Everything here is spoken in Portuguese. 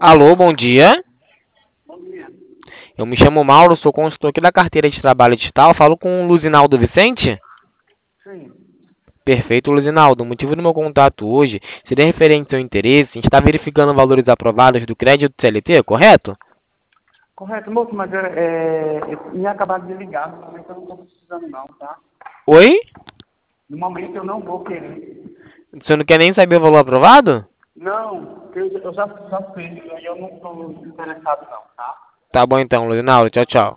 Alô, bom dia. Bom dia. Eu me chamo Mauro, sou consultor aqui da carteira de trabalho digital. Falo com o Luzinaldo Vicente? Sim, Perfeito, Luzinaldo. O motivo do meu contato hoje seria referente ao seu interesse. A gente está verificando valores aprovados do crédito CLT, correto? correto, moço, mas eu tinha acabado de ligar, no momento eu não estou precisando não, tá? Oi? No momento eu não vou querer. Você não quer nem saber o valor aprovado? Não, eu já fiz, aí eu não estou interessado não, tá? Tá bom então, Luzinaldo. Tchau, tchau.